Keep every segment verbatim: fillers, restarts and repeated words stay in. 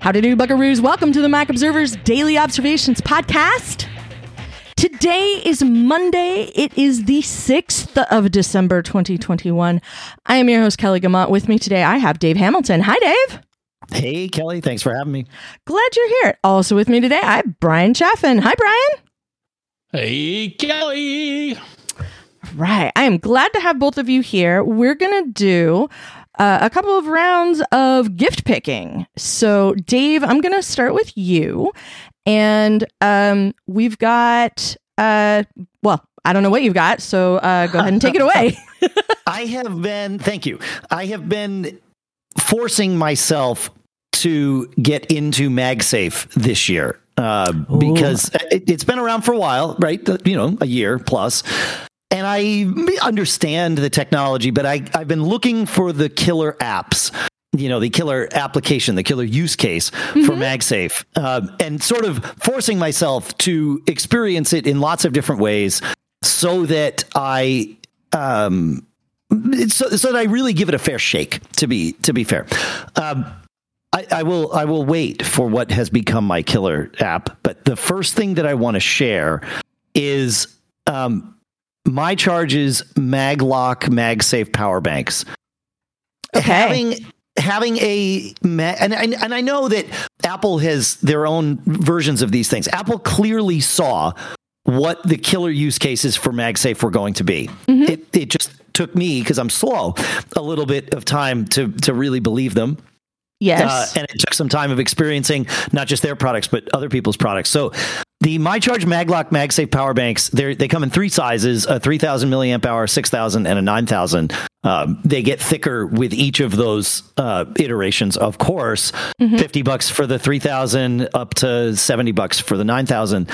Howdy do, buckaroos. Welcome to the Mac Observer's Daily Observations podcast. Today is Monday. It is the sixth of December, twenty twenty-one. I am your host, Kelly Guimont. With me today, I have Dave Hamilton. Hi, Dave. Hey, Kelly. Thanks for having me. Glad you're here. Also with me today, I have Brian Chaffin. Hi, Brian. Hey, Kelly. Right. I am glad to have both of you here. We're going to do uh, a couple of rounds of gift picking. So, Dave, I'm going to start with you. And um, we've got, uh, well, I don't know what you've got. So uh, go ahead and take it away. I have been, thank you. I have been forcing myself to get into MagSafe this year uh, because it, it's been around for a while, right? You know, a year plus. And I understand the technology, but I, I've been looking for the killer apps, you know, the killer application, the killer use case mm-hmm. for MagSafe, uh, and sort of forcing myself to experience it in lots of different ways so that I, um, so, so that I really give it a fair shake, to be, to be fair. Um, I, I will, I will wait for what has become my killer app. But the first thing that I want to share is, um, MyCharge's MagLock MagSafe power banks. Okay. Having having a and I, and I know that Apple has their own versions of these things. Apple clearly saw what the killer use cases for MagSafe were going to be. Mm-hmm. It it just took me, because I'm slow, a little bit of time to to really believe them. Yes. Uh, and it took some time of experiencing not just their products, but other people's products. So the MyCharge MagLock MagSafe power banks, they they come in three sizes, a three thousand milliamp hour, six thousand, and a nine thousand. Um, they get thicker with each of those uh, iterations, of course. Mm-hmm. fifty bucks for the three thousand, up to seventy bucks for the nine thousand.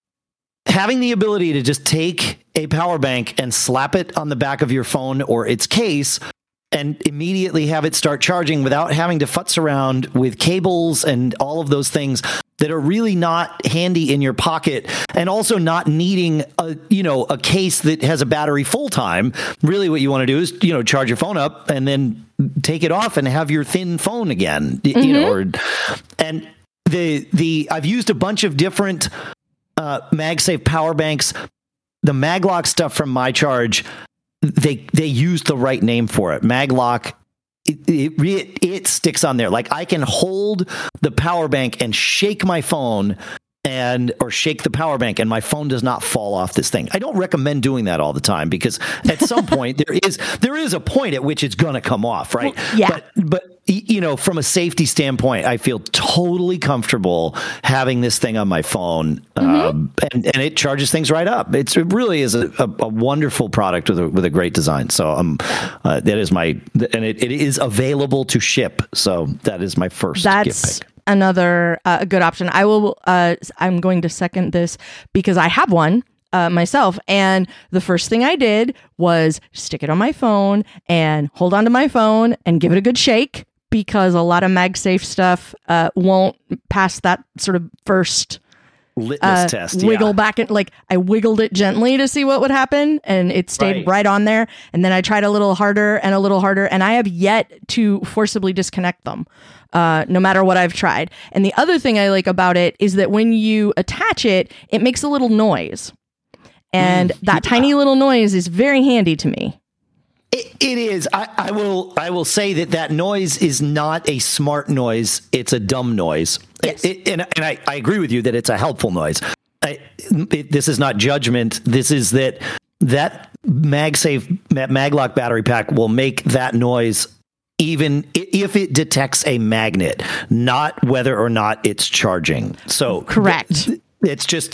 Having the ability to just take a power bank and slap it on the back of your phone or its case and immediately have it start charging without having to futz around with cables and all of those things that are really not handy in your pocket, and also not needing a, you know, a case that has a battery full time. Really what you want to do is, you know, charge your phone up and then take it off and have your thin phone again, mm-hmm. you know, or, and the, the, I've used a bunch of different uh, MagSafe power banks. The MagLock stuff from MyCharge, they they used the right name for it. MagLock, it, it, it sticks on there. Like, I can hold the power bank and shake my phone and or shake the power bank, and my phone does not fall off this thing. I don't recommend doing that all the time, because at some point there is there is a point at which it's going to come off, right? Well, yeah. But, but you know, from a safety standpoint, I feel totally comfortable having this thing on my phone, mm-hmm. um, and, and it charges things right up. It's, it really is a, a, a wonderful product with a, with a great design. So um, uh, that is my, and it, it is available to ship. So that is my first That's gift pick. Another uh, good option. I will, uh, I'm going to second this because I have one. Uh, myself. And the first thing I did was stick it on my phone and hold on to my phone and give it a good shake, because a lot of MagSafe stuff uh, won't pass that sort of first litmus uh, test. Wiggle yeah. back and like I wiggled it gently to see what would happen, and it stayed right. right on there. And then I tried a little harder and a little harder, and I have yet to forcibly disconnect them. Uh, no matter what I've tried. And the other thing I like about it is that when you attach it, it makes a little noise. And mm, that yeah. tiny little noise is very handy to me. It, it is. I, I will. I will say that that noise is not a smart noise. It's a dumb noise. Yes. It, and and I, I agree with you that it's a helpful noise. I, it, this is not judgment. This is that that MagSafe MagLock battery pack will make that noise even if it detects a magnet, not whether or not it's charging. So correct. Th- It's just,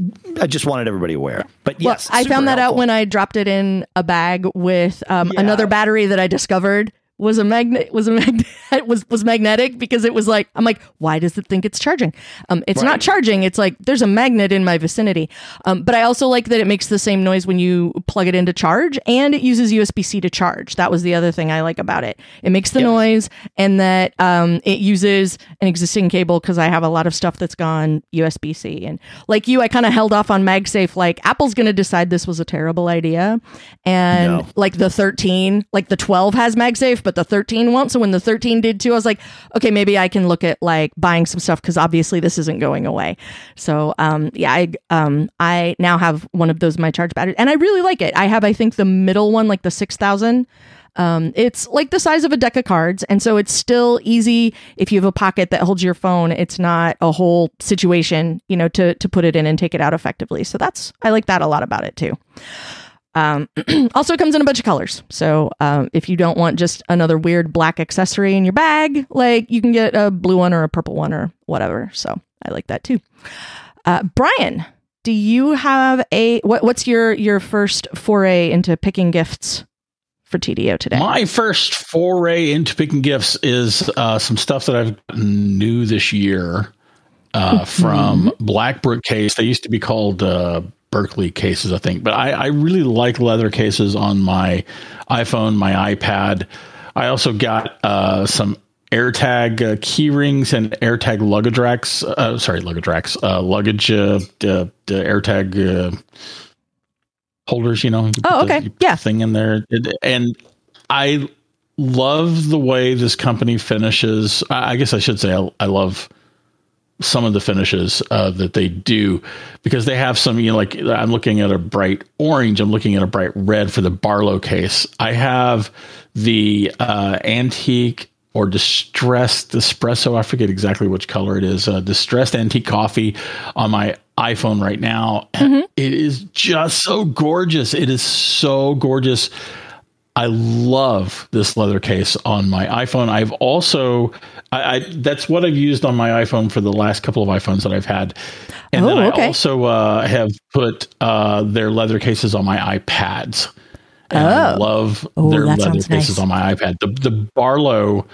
I just wanted everybody aware. But yes, well, I found that helpful. out when I dropped it in a bag with um, yeah. another battery that I discovered was a magnet was a magnet was was magnetic, because it was like, I'm like, why does it think it's charging? Um, it's right. not charging. It's like there's a magnet in my vicinity. Um, but I also like that it makes the same noise when you plug it into charge, and it uses U S B C to charge. That was the other thing I like about it. It makes the yes. noise, and that um, it uses an existing cable, because I have a lot of stuff that's gone U S B C. And like you, I kind of held off on MagSafe. Like, Apple's going to decide this was a terrible idea, and no. like the thirteen, like the twelve has MagSafe, life, but the thirteen won't. So when the thirteen did too, I was like, okay, maybe I can look at like buying some stuff because obviously this isn't going away. So um, yeah, I um, I now have one of those My Charge batteries, and I really like it. I have, I think, the middle one, like the six thousand. Um, it's like the size of a deck of cards, and so it's still easy if you have a pocket that holds your phone. It's not a whole situation, you know, to to put it in and take it out effectively. So that's, I like that a lot about it too. Um, also comes in a bunch of colors. So um, if you don't want just another weird black accessory in your bag, like you can get a blue one or a purple one or whatever. So I like that too. Uh, Brian, do you have a what? What's your your first foray into picking gifts for T D O today? My first foray into picking gifts is uh, some stuff that I've gotten new this year uh, from Blackbrook Case. They used to be called uh, Berkeley cases, I think, but I, I really like leather cases on my iPhone, my iPad. I also got uh, some AirTag uh, key rings and AirTag luggage racks. Uh, sorry, luggage racks, uh, luggage, uh, the, the AirTag uh, holders, you know. You oh, okay. The, yeah. Thing in there. It, and I love the way this company finishes. I, I guess I should say I, I love some of the finishes uh, that they do, because they have some, you know, like I'm looking at a bright orange. I'm looking at a bright red for the Barlow case. I have the uh, antique or distressed espresso. I forget exactly which color it is. Uh, distressed antique coffee on my iPhone right now. Mm-hmm. It is just so gorgeous. It is so gorgeous. I love this leather case on my iPhone. I've also, I, I that's what I've used on my iPhone for the last couple of iPhones that I've had. And oh, then I okay. also uh, have put uh, their leather cases on my iPads. And oh. I love oh, their leather cases nice. on my iPad. The the Barlow,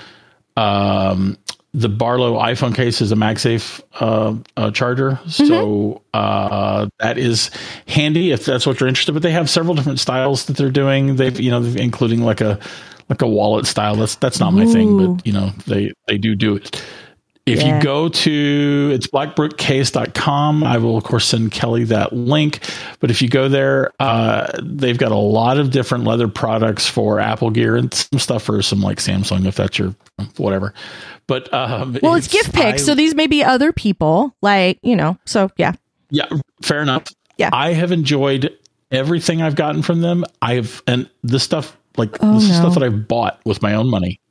um, the Barlow iPhone case is a MagSafe uh, uh, charger, mm-hmm. so uh, that is handy if that's what you're interested in. But they have several different styles that they're doing. They've you know including like a like a wallet style. That's that's not my Ooh. thing, but you know they they do do it. If yeah. you go to, it's blackbrook case dot com, I will, of course, send Kelly that link. But if you go there, uh, they've got a lot of different leather products for Apple Gear and some stuff for some like Samsung, if that's your whatever. But um, well, it's, it's gift picks. I, so these may be other people, like, you know, so yeah. Yeah, fair enough. Yeah. I have enjoyed everything I've gotten from them. I've, and this stuff, like, oh, this no. is stuff that I've bought with my own money,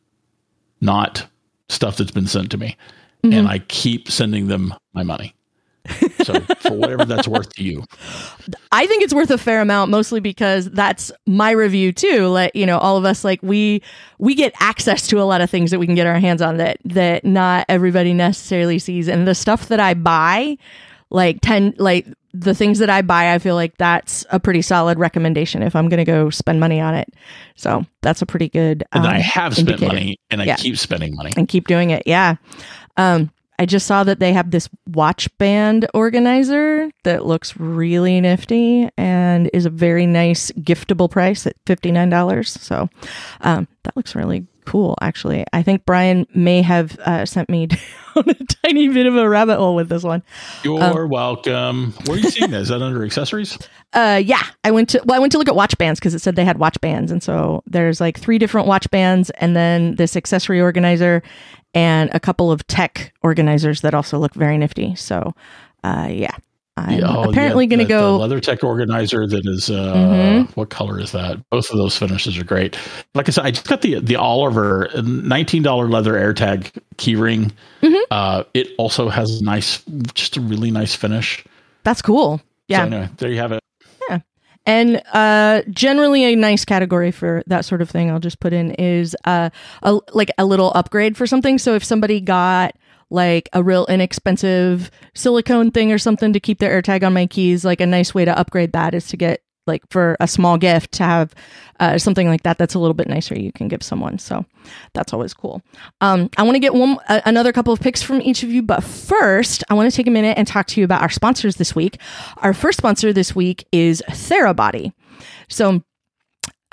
not stuff that's been sent to me. Mm-hmm. And I keep sending them my money. So for whatever that's worth to you. I think it's worth a fair amount, mostly because that's my review too. Like, you know, all of us, like we, we get access to a lot of things that we can get our hands on that, that not everybody necessarily sees. And the stuff that I buy, like ten, like the things that I buy, I feel like that's a pretty solid recommendation if I'm going to go spend money on it. So that's a pretty good, um, and I have spent indicator. money and I yeah. keep spending money and keep doing it. Yeah. Um, I just saw that they have this watch band organizer that looks really nifty and is a very nice giftable price at fifty-nine dollars. So um, that looks really cool, actually. I think Brian may have uh, sent me down a tiny bit of a rabbit hole with this one. You're um, welcome. Where are you seeing that? Is that under accessories? Uh, yeah, I went to, well, I went to look at watch bands because it said they had watch bands. And so there's like three different watch bands and then this accessory organizer and a couple of tech organizers that also look very nifty. So, uh, yeah, I'm yeah, oh, apparently yeah, going to go leather tech organizer. That is, uh, mm-hmm. what color is that? Both of those finishes are great. Like I said, I just got the, the Oliver nineteen dollars leather AirTag keyring. Mm-hmm. Uh, it also has a nice, just a really nice finish. That's cool. Yeah. So anyway, there you have it. Yeah. And uh, generally a nice category for that sort of thing I'll just put in is uh, a, like a little upgrade for something. So if somebody got like a real inexpensive silicone thing or something to keep their AirTag on my keys, like a nice way to upgrade that is to get like for a small gift to have uh, something like that that's a little bit nicer you can give someone. So that's always cool. Um, I want to get one uh, another couple of picks from each of you, but first I want to take a minute and talk to you about our sponsors this week. Our first sponsor this week is Therabody. So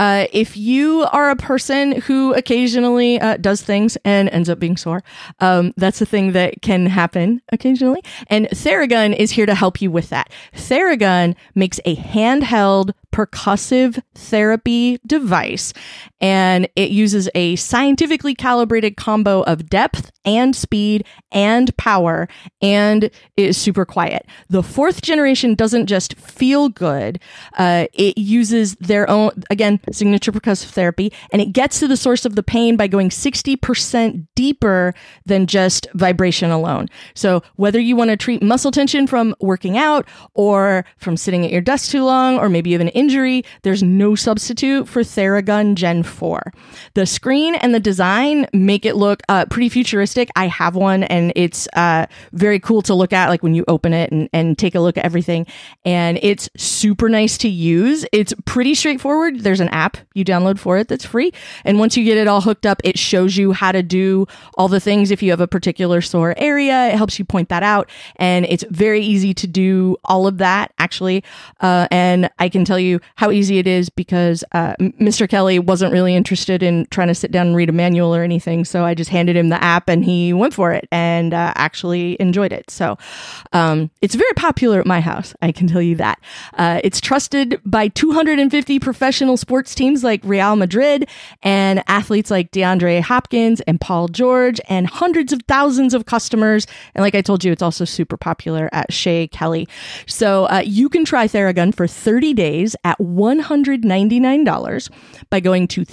Uh, if you are a person who occasionally uh, does things and ends up being sore, um, that's a thing that can happen occasionally. And Theragun is here to help you with that. Theragun makes a handheld percussive therapy device, and it uses a scientifically calibrated combo of depth and speed and power, and it is super quiet. The fourth generation doesn't just feel good, uh, it uses their own, again, signature percussive therapy, and it gets to the source of the pain by going sixty percent deeper than just vibration alone. So whether you want to treat muscle tension from working out or from sitting at your desk too long, or maybe you have an injury, there's no substitute for Theragun Gen four. The screen and the design make it look uh, pretty futuristic. I have one, and it's uh, very cool to look at, like when you open it and, and take a look at everything. And it's super nice to use. It's pretty straightforward. There's an app you download for it that's free. And once you get it all hooked up, it shows you how to do all the things. If you have a particular sore area, it helps you point that out. And it's very easy to do all of that, actually. Uh, and I can tell you how easy it is because uh, Mister Kelly wasn't really interested in trying to sit down and read a manual or anything. So I just handed him the app and he went for it and uh, actually enjoyed it. So um, it's very popular at my house. I can tell you that. Uh, it's trusted by two hundred fifty professional sports teams like Real Madrid and athletes like DeAndre Hopkins and Paul George and hundreds of thousands of customers. And like I told you, it's also super popular at Shea Kelly. So uh, you can try Theragun for thirty days at one hundred ninety-nine dollars by going to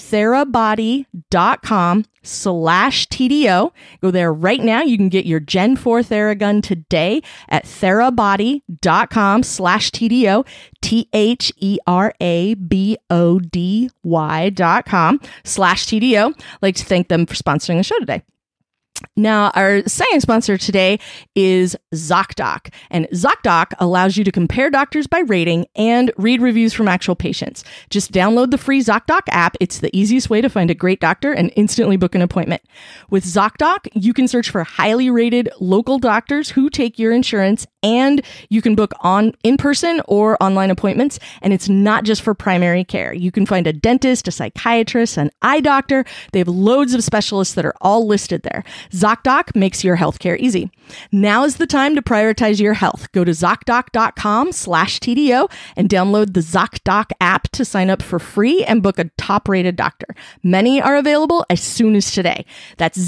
therabody.com slash TDO. Go there right now. You can get your Gen four Theragun today at therabody.com slash TDO, T H E R A B O D Y dot com slash TDO. I'd like to thank them for sponsoring the show today. Now, our second sponsor today is ZocDoc, and ZocDoc allows you to compare doctors by rating and read reviews from actual patients. Just download the free ZocDoc app. It's the easiest way to find a great doctor and instantly book an appointment. With ZocDoc, you can search for highly rated local doctors who take your insurance, and you can book on in-person or online appointments, and it's not just for primary care. You can find a dentist, a psychiatrist, an eye doctor. They have loads of specialists that are all listed there. ZocDoc makes your healthcare easy. Now is the time to prioritize your health. Go to ZocDoc.com slash TDO and download the ZocDoc app to sign up for free and book a top-rated doctor. Many are available as soon as today. That's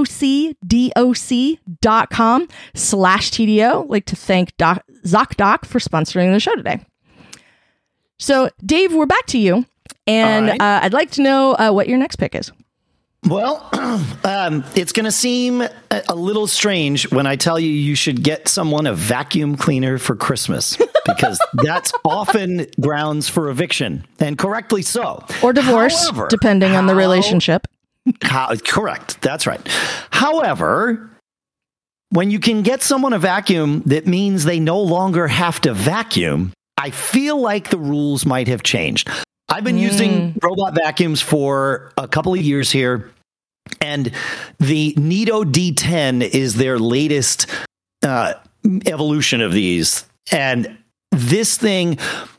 ZocDoc.com slash TDO. I'd like to thank Doc- ZocDoc for sponsoring the show today. So, Dave, we're back to you. And right. uh, I'd like to know uh, what your next pick is. Well, um, it's going to seem a, a little strange when I tell you you should get someone a vacuum cleaner for Christmas, because that's often grounds for eviction, and correctly so. Or divorce, However, depending how, on the relationship. How, correct. That's right. However, when you can get someone a vacuum that means they no longer have to vacuum, I feel like the rules might have changed. I've been mm. using robot vacuums for a couple of years here, and the Neato D ten is their latest uh, evolution of these. And this thing,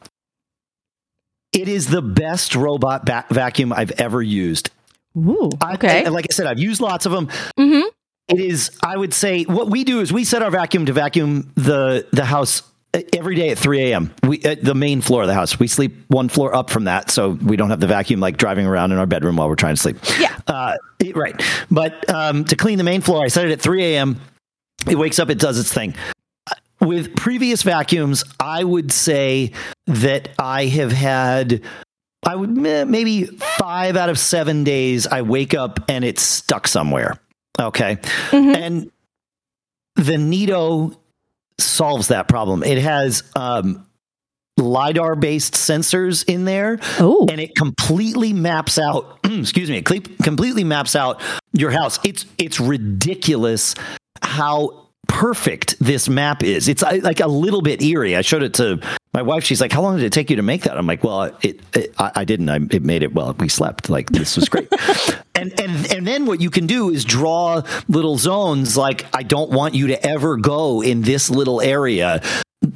it is the best robot ba- vacuum I've ever used. Ooh, okay. I, like I said, I've used lots of them. Mm-hmm. It is, I would say, what we do is we set our vacuum to vacuum the, the house every day at three a.m. We at the main floor of the house. We sleep one floor up from that, so we don't have the vacuum like driving around in our bedroom while we're trying to sleep. Yeah, uh, it, right. But um, to clean the main floor, I set it at three a.m. It wakes up, it does its thing. With previous vacuums, I would say that I have had, I would maybe five out of seven days I wake up and it's stuck somewhere. Okay, mm-hmm. And the Neato solves that problem. It has um, LiDAR based sensors in there. Oh. And it completely maps out, excuse me, it completely maps out your house. It's, it's ridiculous how perfect this map is. It's like a little bit eerie. I showed it to my wife. She's like, how long did it take you to make that? I'm like, well, it, it I, I didn't, I it made it. Well, we slept. Like, this was great. And, and, and then what you can do is draw little zones. Like, I don't want you to ever go in this little area.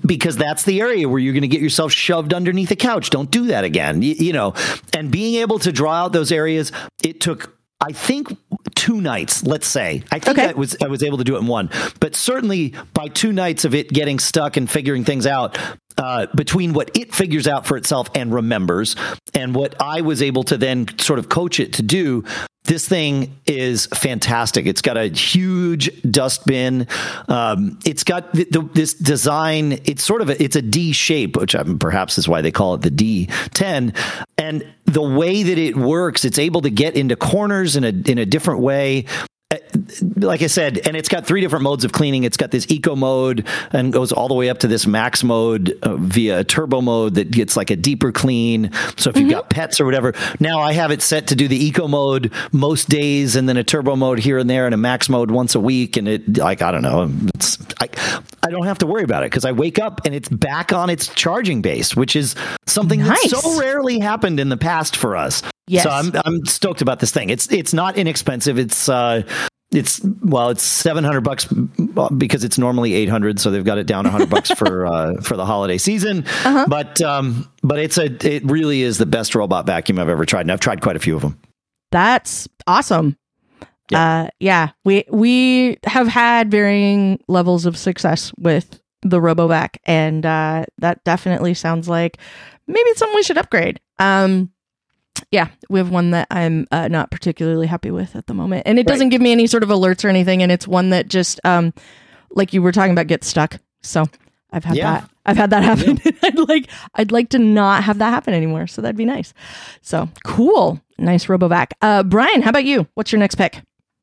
because that's the area where you're going to get yourself shoved underneath a couch. Don't do that again. You, you know, and being able to draw out those areas, it took, I think, two nights, let's say. I think okay. I was I was able to do it in one. But certainly by two nights of it getting stuck and figuring things out, uh, between what it figures out for itself and remembers, and what I was able to then sort of coach it to do, this thing is fantastic. It's got a huge dustbin. Um, it's got the, the, this design. It's sort of a, it's a D shape, which um, perhaps is why they call it the D ten. And the way that it works, it's able to get into corners in a in a different way. Like I said, and it's got three different modes of cleaning. It's got this eco mode and goes all the way up to this max mode uh, via a turbo mode that gets like a deeper clean. So if you've mm-hmm. got pets or whatever, now I have it set to do the eco mode most days and then a turbo mode here and there and a max mode once a week. And it, like, I don't know, it's, I, I don't have to worry about it because I wake up and it's back on its charging base, which is something nice. that so rarely happened in the past for us. Yes. So I'm I'm stoked about this thing. It's it's not inexpensive. It's uh it's well it's seven hundred bucks because it's normally eight hundred. So they've got it down one hundred bucks for uh, for the holiday season. Uh-huh. But um but it's a it really is the best robot vacuum I've ever tried, and I've tried quite a few of them. That's awesome. Yeah. Uh, yeah, we we have had varying levels of success with the RoboVac, and uh, that definitely sounds like maybe it's something we should upgrade. Um. Yeah, we have one that I'm uh, not particularly happy with at the moment. And it doesn't right. give me any sort of alerts or anything. And it's one that just, um, like you were talking about, gets stuck. So I've had yeah. that. I've had that happen. Yeah. I'd like, I'd like to not have that happen anymore. So that'd be nice. So cool. Nice RoboVac. Uh, Brian, how about you? What's your next pick?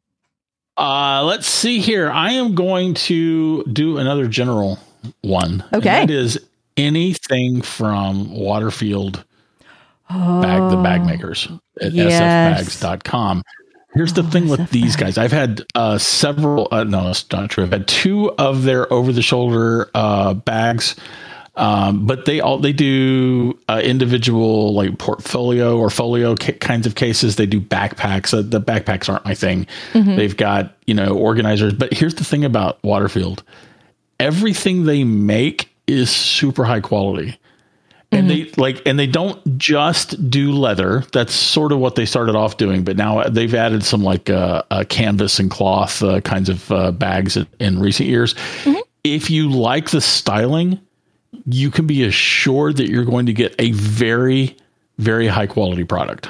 Uh, let's see here. I am going to do another general one. Okay. And that is anything from Waterfield Bag, the bag makers at yes. s f bags dot com. Here's the oh, thing with S F these guys. I've had uh, several, uh, no, it's not true. I've had two of their over the shoulder uh, bags, um, but they all, they do uh, individual like portfolio or folio ca- kinds of cases. They do backpacks. Uh, the backpacks aren't my thing. Mm-hmm. They've got, you know, organizers, but here's the thing about Waterfield. Everything they make is super high quality. And mm-hmm. they like, and they don't just do leather. That's sort of what they started off doing, but now they've added some like uh, uh, canvas and cloth uh, kinds of uh, bags in, in recent years. Mm-hmm. If you like the styling, you can be assured that you're going to get a very, very high quality product.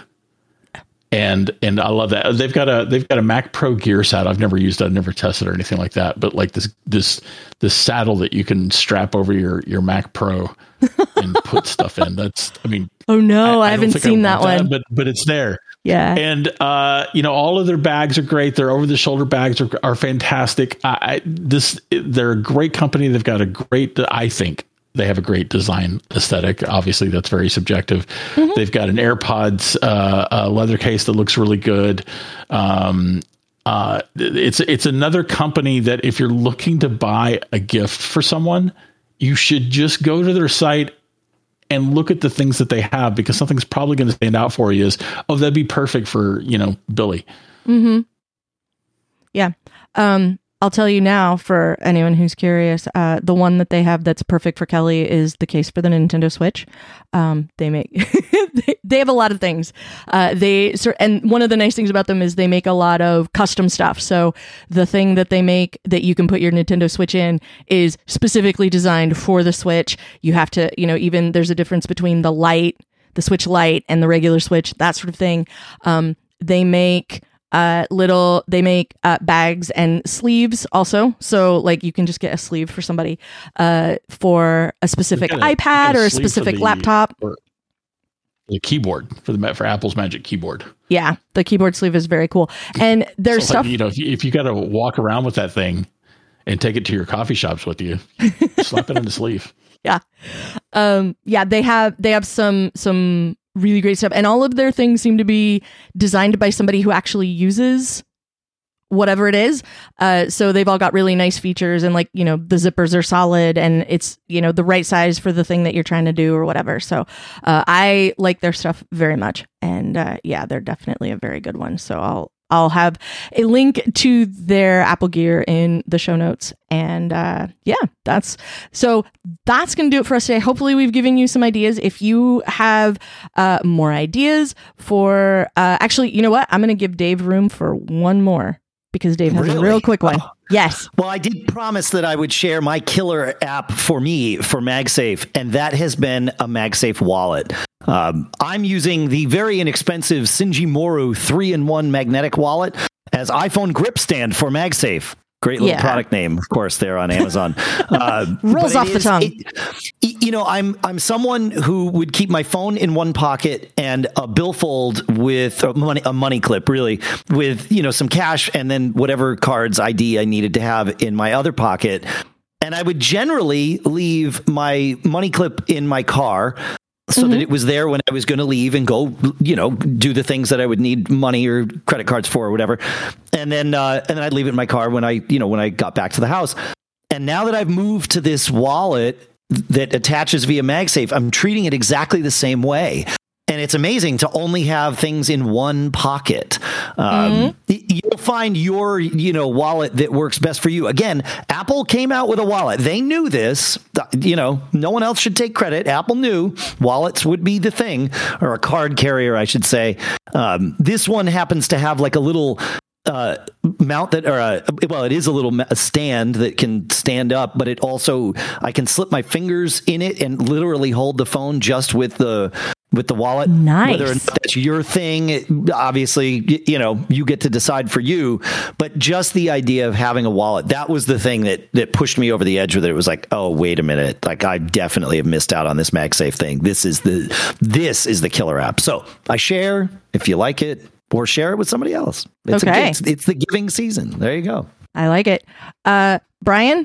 And and I love that. They've got a they've got a Mac Pro gear set. I've never used it, I've never tested or anything like that. But like this this this saddle that you can strap over your your Mac Pro and put stuff in. That's I mean Oh no, I, I, I haven't seen I that one. That, but but it's there. Yeah. And uh, you know, all of their bags are great. Their over the shoulder bags are are fantastic. I, I this they're a great company. They've got a great I think they have a great design aesthetic. Obviously, that's very subjective. Mm-hmm. They've got an AirPods uh, uh, leather case that looks really good. Um, uh, it's it's another company that if you're looking to buy a gift for someone, you should just go to their site and look at the things that they have, because something's probably going to stand out for you. Is oh, that'd be perfect for you know Billy. Mm-hmm. Yeah. Um, I'll tell you now, for anyone who's curious, uh, the one that they have that's perfect for Kelly is the case for the Nintendo Switch. Um, they make they, they have a lot of things. Uh, they and one of the nice things about them is they make a lot of custom stuff. So the thing that they make that you can put your Nintendo Switch in is specifically designed for the Switch. You have to, you know, even there's a difference between the Lite, the Switch Lite, and the regular Switch, that sort of thing. Um, they make. Uh, little, they make uh, bags and sleeves also. So like you can just get a sleeve for somebody uh, for a specific a, iPad or a specific the, laptop. Or the keyboard for the for Apple's Magic Keyboard. Yeah, the keyboard sleeve is very cool. And there's so stuff, like, you know, if you, if you got to walk around with that thing and take it to your coffee shops with you, slap it in the sleeve. Yeah. Um, yeah, they have, they have some, some, really great stuff, and all of their things seem to be designed by somebody who actually uses whatever it is. Uh, so they've all got really nice features, and like, you know, the zippers are solid, and it's, you know, the right size for the thing that you're trying to do or whatever. So uh, I like their stuff very much, and uh, yeah, they're definitely a very good one. So I'll I'll have a link to their Apple Gear in the show notes. And uh, yeah, that's so that's going to do it for us today. Hopefully we've given you some ideas. If you have uh, more ideas for, uh, actually, you know what? I'm going to give Dave room for one more because Dave has Really? a real quick one. Oh. Yes. Well, I did promise that I would share my killer app for me for MagSafe, and that has been a MagSafe wallet. Um, I'm using the very inexpensive Shinjimoru three in one magnetic wallet as iPhone grip stand for MagSafe. Great little Yeah. product name, of course, there on Amazon. Uh, Rolls but off it the is- tongue. it- you know, I'm I'm someone who would keep my phone in one pocket and a billfold with a money a money clip, really, with you know some cash and then whatever cards I D I needed to have in my other pocket. And I would generally leave my money clip in my car, so that it was there when I was going to leave and go, you know, do the things that I would need money or credit cards for or whatever. And then, uh, and then I'd leave it in my car when I, you know, when I got back to the house. And now that I've moved to this wallet that attaches via MagSafe, I'm treating it exactly the same way. And it's amazing to only have things in one pocket. Um, mm-hmm. You'll find your, you know, wallet that works best for you. Again, Apple came out with a wallet. They knew this. You know, no one else should take credit. Apple knew wallets would be the thing, or a card carrier, I should say. Um, this one happens to have like a little uh, mount that, or a, well, it is a little a stand that can stand up, but it also, I can slip my fingers in it and literally hold the phone just with the with the wallet. Nice. Whether or not that's your thing, it, obviously, you know, you get to decide for you. But just the idea of having a wallet, that was the thing that that pushed me over the edge with it. It was like, oh, wait a minute. Like, I definitely have missed out on this MagSafe thing. This is the this is the killer app. So I share if you like it, or share it with somebody else. It's Okay. A, it's, it's the giving season. There you go. I like it. Uh, Brian,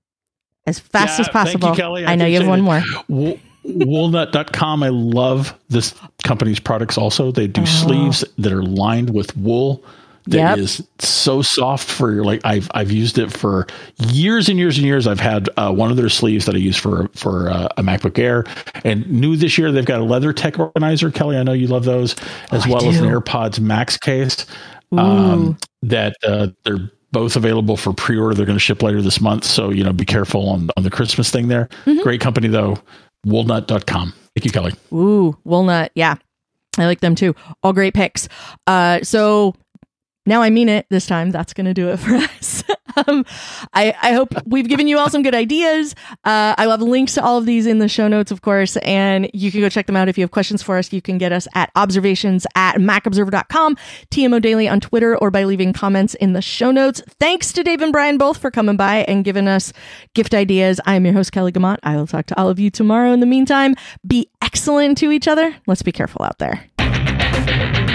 as fast Yeah, as possible. Thank you, Kelly. I, know you have one more. more. Woolnut dot com. I love this company's products also. They do Oh. sleeves that are lined with wool that Yep. is so soft for your, like, I've I've used it for years and years and years. I've had uh, one of their sleeves that I use for for uh, a MacBook Air, and new this year they've got a leather tech organizer. Kelly, I know you love those, as Oh, I well as an do. AirPods Max case. Um, that uh, they're both available for pre-order. They're going to ship later this month, so you know, be careful on on the Christmas thing there. Mm-hmm. Great company though. Woolnut dot com. Thank you, Kelly. Ooh, Walnut. Yeah. I like them too. All great picks. Uh, so now I mean it this time. That's going to do it for us. um, I, I hope we've given you all some good ideas. Uh, I will have links to all of these in the show notes, of course, and you can go check them out. If you have questions for us, you can get us at observations at mac observer dot com, T M O Daily on Twitter, or by leaving comments in the show notes. Thanks to Dave and Brian both for coming by and giving us gift ideas. I'm your host, Kelly Gamont. I will talk to all of you tomorrow. In the meantime, be excellent to each other. Let's be careful out there.